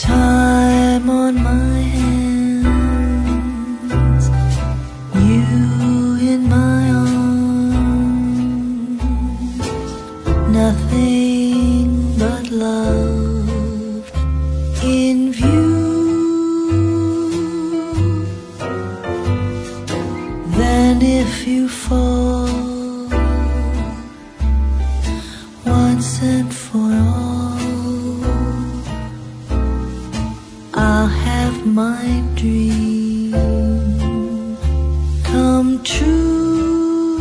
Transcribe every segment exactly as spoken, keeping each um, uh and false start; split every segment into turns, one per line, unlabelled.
time on my hands, you in my arms, nothing but love in view. Then if you fall once and for all, I'll have my dream come true.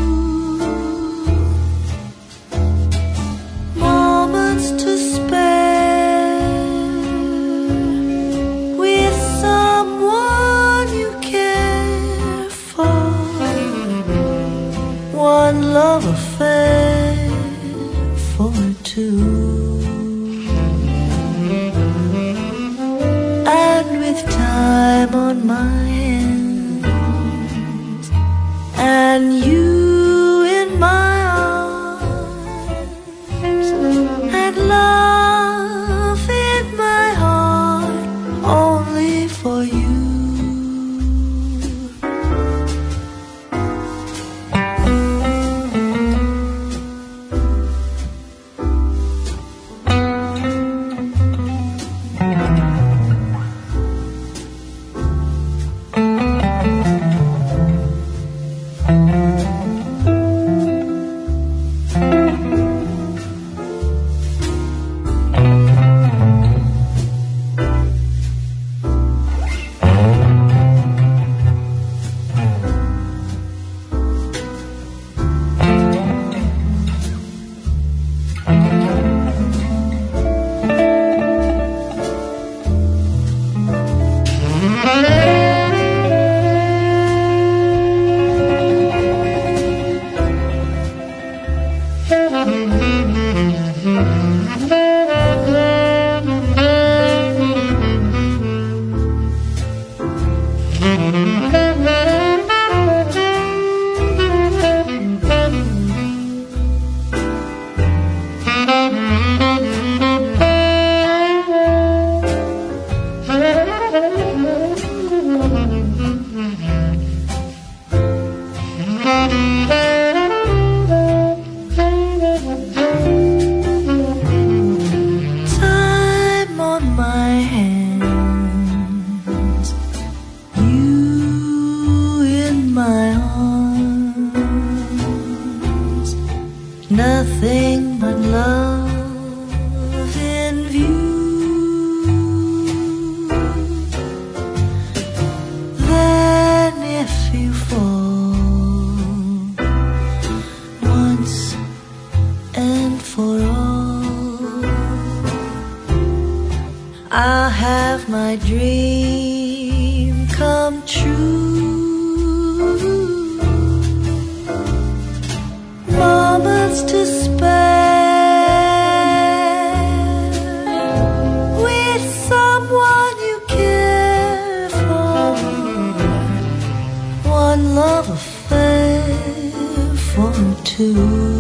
Moments to spare with someone you care for, one love affair for two. Time on my hands and you in my arms, and love in my heart only for you. Time on my hands, you in my arms, nothing but love in view. Then if you fall once and for all, I'll have my dream come true. Moments to spare with someone you care for, one love affair for two.